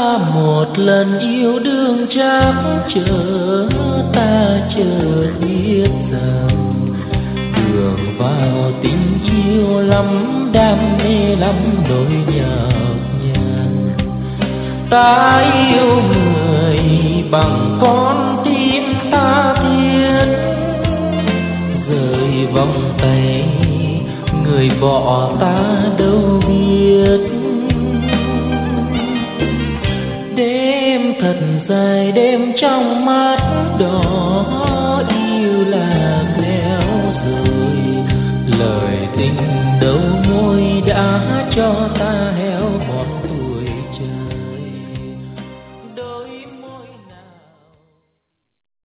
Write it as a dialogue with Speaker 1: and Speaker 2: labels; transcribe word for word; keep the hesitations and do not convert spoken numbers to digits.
Speaker 1: một lần yêu đương chắc chờ ta chợt biết rằng đường vào tình chiều lắm đam mê lắm nỗi nhọc nhằn. Ta yêu người bằng con tim ta thiết, rời vòng tay người bỏ ta đâu biết. Đêm thật dài đêm trong mắt đỏ